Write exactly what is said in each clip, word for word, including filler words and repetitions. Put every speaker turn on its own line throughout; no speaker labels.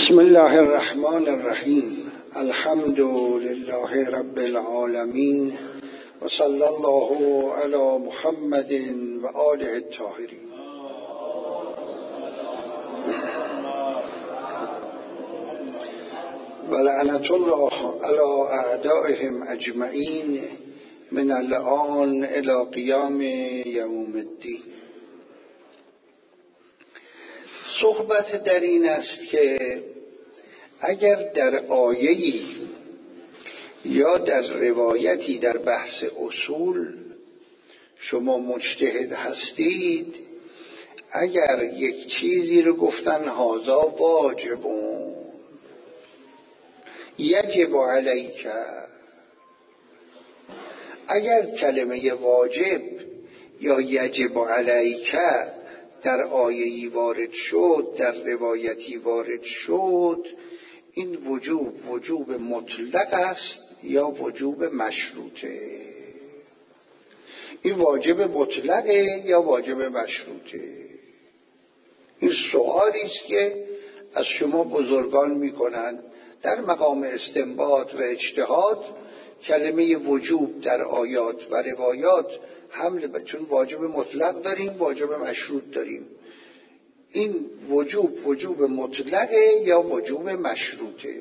بسم الله الرحمن الرحیم. الحمد لله رب العالمین و صلی الله علی محمد و آله الطاهرین. و لعنت الله علی اعدائهم اجمعین من الآن الی قیام یوم الدین. صحبت در این است که اگر در آیه‌ای یا در روایتی در بحث اصول شما مجتهد هستید، اگر یک چیزی رو گفتن هذا واجبون یجب علیک، اگر کلمه واجب یا یجب علیک در آیه‌ای وارد شد، در روایتی وارد شد، این وجوب وجوب مطلق است یا وجوب مشروطه؟ این واجب مطلقه یا واجب مشروطه؟ این سؤالی است که از شما بزرگان میکنند در مقام استنباط و اجتهاد. کلمه وجوب در آیات و روایات حمل، چون واجب مطلق داریم واجب مشروط داریم، این وجوب وجوب مطلقه یا وجوب مشروطه؟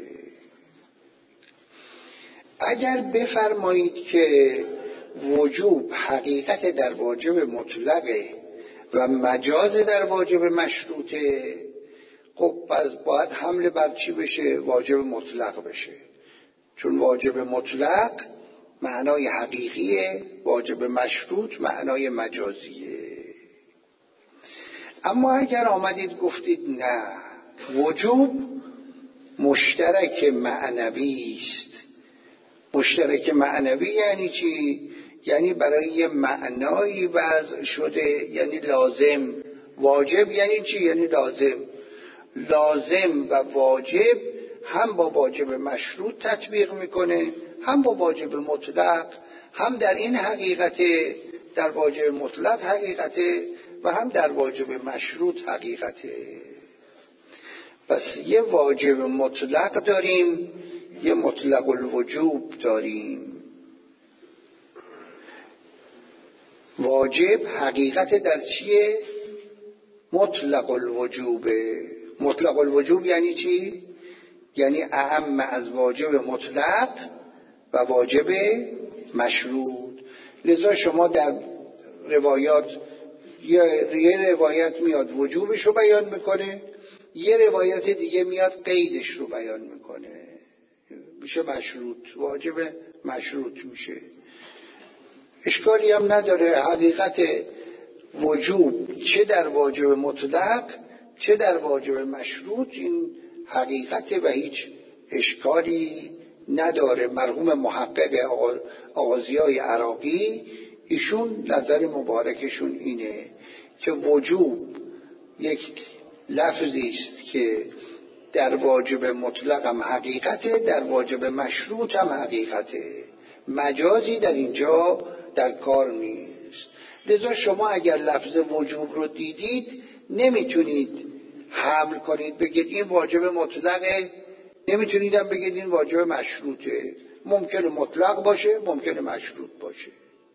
اگر بفرمایید که وجوب حقیقت در واجب مطلقه و مجاز در واجب مشروطه، خب پس باید حمل بر چی بشه؟ واجب مطلق بشه، چون واجب مطلق معنای حقیقیه، واجب مشروط معنای مجازیه. اما اگر آمدید گفتید نه، وجوب مشترک معنوی است. مشترک معنوی یعنی چی؟ یعنی برای یه معنایی وضع شده، یعنی لازم. واجب یعنی چی؟ یعنی لازم. لازم و واجب هم با واجب مشروط تطبیق میکنه، هم با واجب مطلق، هم در این حقیقت در واجب مطلق حقیقته و هم در واجب مشروط حقیقته. پس یه واجب مطلق داریم، یه مطلق الوجوب داریم. واجب حقیقت در چیه؟ مطلق الوجوبه. مطلق الوجوب یعنی چی؟ یعنی اعم از واجب مطلق و واجب مشروط. لذا شما در روایات یه روایت میاد وجوبش رو بیان میکنه، یه روایت دیگه میاد قیدش رو بیان میکنه، میشه مشروط، واجب مشروط میشه. اشکالی هم نداره. حقیقت وجوب چه در واجب مطلق چه در واجب مشروط این حقیقت و هیچ اشکالی نداره. مرحوم محقق آغازیای عراقی، ایشون نظر مبارکشون اینه که وجوب یک لفظی است که در واجب مطلق هم حقیقته، در واجب مشروط هم حقیقته، مجازی در اینجا در کار نیست. لذا شما اگر لفظ وجوب رو دیدید نمیتونید حمل کنید بگید این واجب مطلقه، نمیتونید هم بگید این واجب مشروطه. ممکنه مطلق باشه، ممکنه مشروط باشه.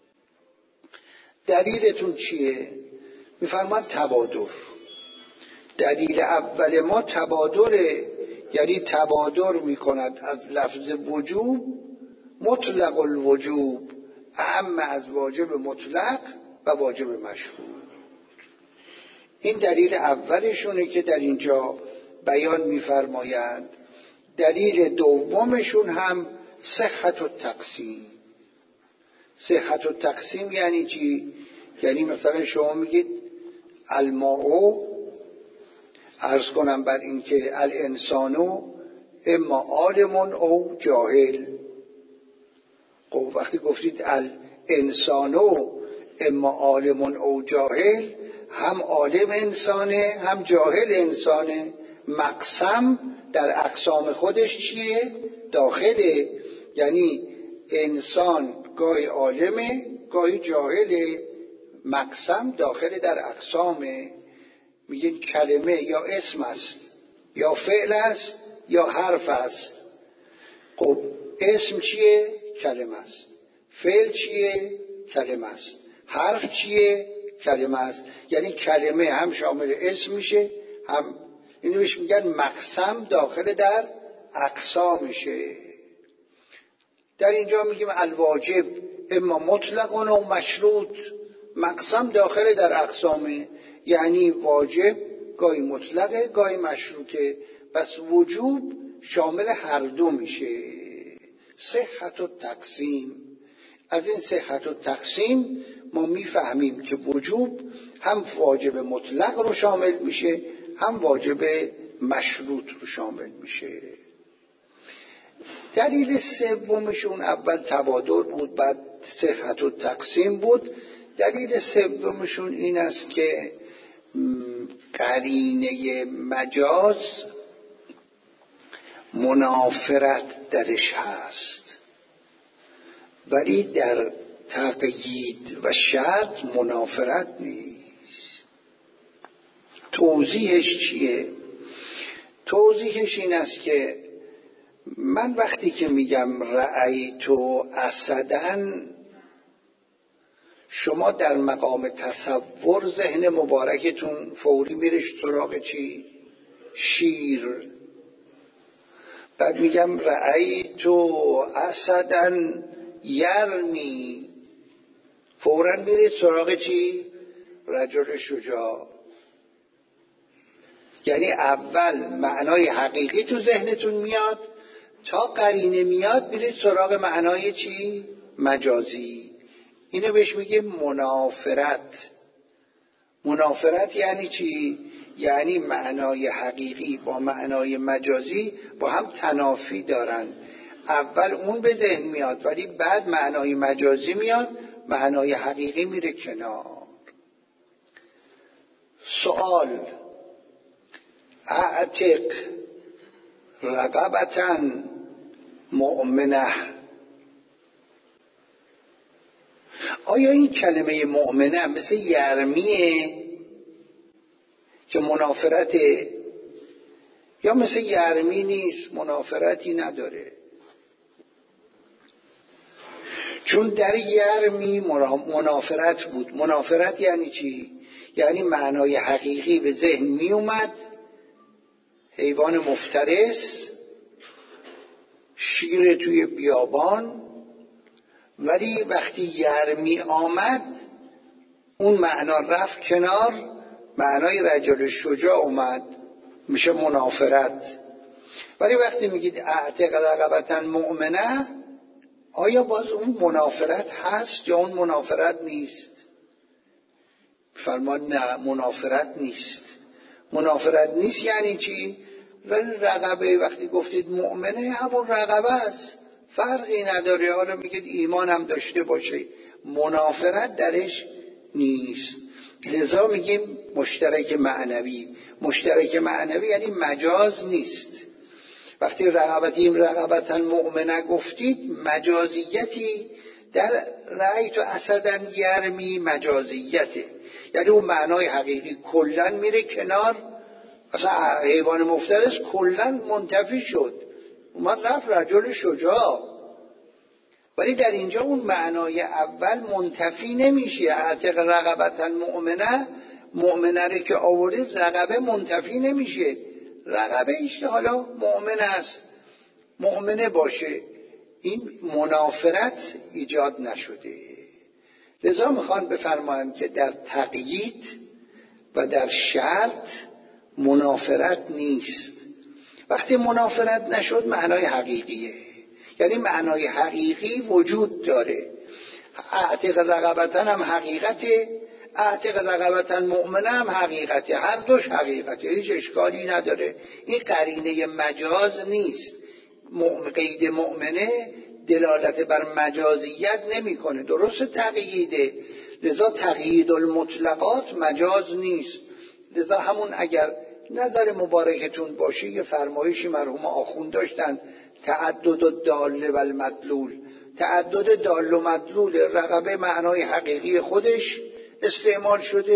دلیلتون چیه؟ میفرماد تبادر. دلیل اول ما تبادره، یعنی تبادر میکند از لفظ وجوب مطلق الوجوب اهم از واجب مطلق و واجب مشروط. این دلیل اولشونه که در اینجا بیان میفرمایند. دلیل دومشون هم صحت التقسیم. صحت التقسیم یعنی چی؟ یعنی مثلا شما میگید الماء، عرض کنم بر این که الانسانو اما عالم او جاهل. خب وقتی گفتید الانسانو اما عالم او جاهل، هم عالم انسانه هم جاهل انسانه. مقسم در اقسام خودش چیه؟ داخله. یعنی انسان گاهی عالمه گاهی جاهله. مقسم داخل در اقسامه. میگن کلمه یا اسم است یا فعل است یا حرف است. خب اسم چیه؟ کلمه است. فعل چیه؟ کلمه است. حرف چیه؟ کلمه است. یعنی کلمه هم شامل اسم میشه، هم اینو بهش میگن مقسم داخل در اقسام میشه. در اینجا میگیم الواجب اما مطلق و مشروط. مقسم داخل در اقسامه، یعنی واجب گاهی مطلقه گاهی مشروطه، پس وجوب شامل هر دو میشه. صحت و تقسیم. از این صحت و تقسیم ما میفهمیم که وجوب هم واجب مطلق رو شامل میشه، هم واجب مشروط رو شامل میشه. دلیل سومشون اول تبادل بود، بعد صحت و تقسیم بود. دلیل سومشون این است که قرینه مجاز منافرت درش هست، ولی در تقیید و شرط منافرت نیست. توضیحش چیه؟ توضیحش این است که من وقتی که میگم رأیت اسدن، شما در مقام تصور ذهن مبارکتون فوری میره سراغ چی؟ شیر. بعد میگم رأیت اسدن یرمی، فوراً میرید سراغ چی؟ رجل شجاع. یعنی اول معنای حقیقی تو ذهنتون میاد، تا قرینه میاد میرید سراغ معنای چی؟ مجازی. اینو بهش میگه منافرت. منافرت یعنی چی؟ یعنی معنای حقیقی با معنای مجازی با هم تنافی دارن. اول اون به ذهن میاد ولی بعد معنای مجازی میاد، معنای حقیقی میره کنار. سوال: اعتق رقبة مؤمنه. آیا این کلمه مؤمنه مثل یرمیه که منافرته، یا مثل یرمی نیست منافرتی نداره؟ چون در یرمی منافرت بود. منافرت یعنی چی؟ یعنی معنای حقیقی به ذهن می اومد، حیوان مفترس، شیر توی بیابان، ولی وقتی یرمی آمد اون معنا رفت کنار، معنای رجل شجاع اومد، میشه منافرت. ولی وقتی میگید اعتق رقبة مؤمنه، آیا باز اون منافرت هست یا اون منافرت نیست؟ فرمان نه، منافرت نیست. منافرت نیست یعنی چی؟ ولی رقبه وقتی گفتید مؤمنه همون رقبه است، فرقی نداره. حالا میگید ایمان هم داشته باشه، منافرت درش نیست. لذا میگیم مشترک معنوی. مشترک معنوی یعنی مجاز نیست. وقتی رقبتیم رقبتا مؤمنه گفتید، مجازیتی در رأیت اسدن یرمی مجازیته، یعنی اون معنای حقیقی کلن میره کنار. اصلا حیوان مفترس کلن منتفی شد، اومد رفت رجل شجاع. ولی در اینجا اون معنای اول منتفی نمیشه. اعتق رقبة مؤمنه، مؤمنه رو که آورید رقبه منتفی نمیشه. رقبه ایش که حالا مؤمن است، مؤمنه باشه، این منافرت ایجاد نشده. لذا میخوان بفرمایند که در تقیید و در شرط منافرت نیست. وقتی منافرت نشد معنای حقیقیه، یعنی معنای حقیقی وجود داره. اعتق رقبة هم حقیقته، اعتق رقبة مؤمنه هم حقیقته، هر دوش حقیقته، هیچ اشکالی نداره. این قرینه مجاز نیست. قید مؤمنه دلالت بر مجازیت نمیکنه، درست تقییده. لذا تقیید المطلقات مجاز نیست. لذا همون اگر نظر مبارکتون باشه، یه فرمایشی مرحوم آخوند داشتن، تعدد الدال و المدلول. تعدد دال و مدلول رقبه معنای حقیقی خودش استعمال شده،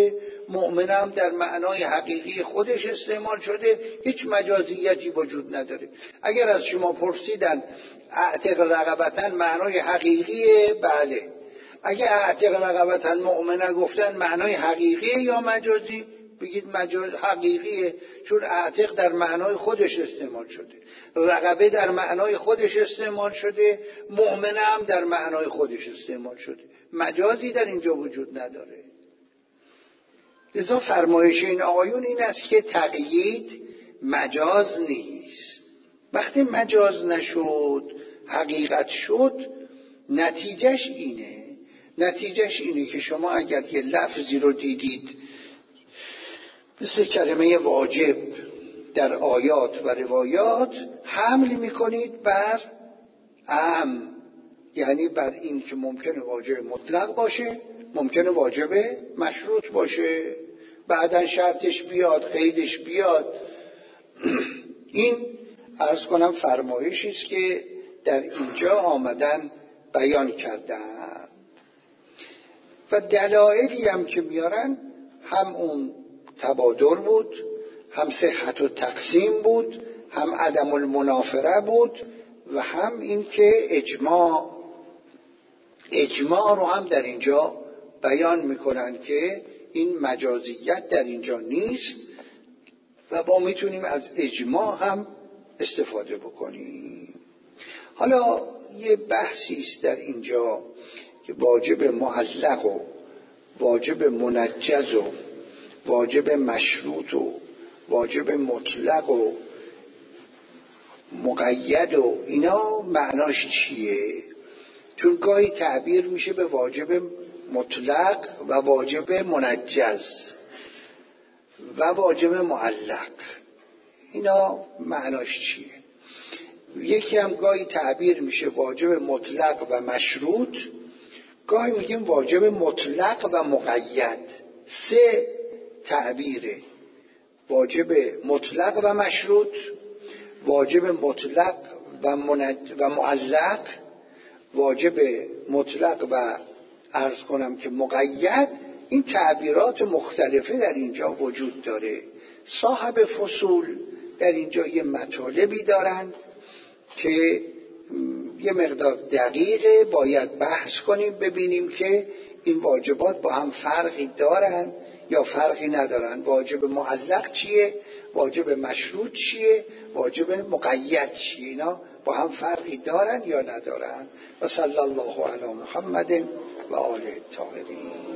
مؤمنم در معنای حقیقی خودش استعمال شده، هیچ مجازیتی وجود نداره. اگر از شما پرسیدن اعتق رقبتن معنای حقیقیه، بله. اگر اعتق رقبتن مؤمنه گفتن معنای حقیقیه یا مجازی، بگید مجاز حقیقیه، چون اعتق در معنای خودش استعمال شده، رقبه در معنای خودش استعمال شده، مؤمنه هم در معنای خودش استعمال شده، مجازی در اینجا وجود نداره. لذا فرمایش این آقایون این است که تقیید مجاز نیست. وقتی مجاز نشد حقیقت شد، نتیجهش اینه نتیجهش اینه که شما اگر یه لفظی رو دیدید مثل کلمه واجب در آیات و روایات، حمل میکنید بر ام، یعنی بر این که ممکنه واجب مطلق باشه، ممکنه واجب مشروط باشه، بعدن شرطش بیاد، قیدش بیاد. این عرض کنم فرمایشی است که در اینجا آمدن بیان کردن و دلایلی هم که میارن هم اون تبادر بود، هم صحت و تقسیم بود، هم عدم المنافره بود و هم این که اجماع اجماع رو هم در اینجا بیان میکنن که این مجازیت در اینجا نیست و ما میتونیم از اجماع هم استفاده بکنیم. حالا یه بحثی است در اینجا که واجب معلق و واجب منجز و واجب مشروط و واجب مطلق و مقید و اینا معناش چیه؟ چون گاهی تعبیر میشه به واجب مطلق و واجب منجز و واجب معلق، اینا معناش چیه؟ یکی هم گاهی تعبیر میشه واجب مطلق و مشروط، گاهی میگیم واجب مطلق و مقید. سه تعبیره: واجب مطلق و مشروط، واجب مطلق و, منج... و معلق، واجب مطلق و عرض کنم که مقید. این تعبیرات مختلفه در اینجا وجود داره. صاحب فصول در اینجا یه مطالبی دارند که یه مقدار دقیقه، باید بحث کنیم ببینیم که این واجبات با هم فرقی دارن یا فرقی ندارن. واجب معلق چیه؟ واجب مشروط چیه؟ واجب مقید چیه؟ اینا با هم فرقی دارن یا ندارن؟ و صلی الله علی محمد و آله الطاهرین.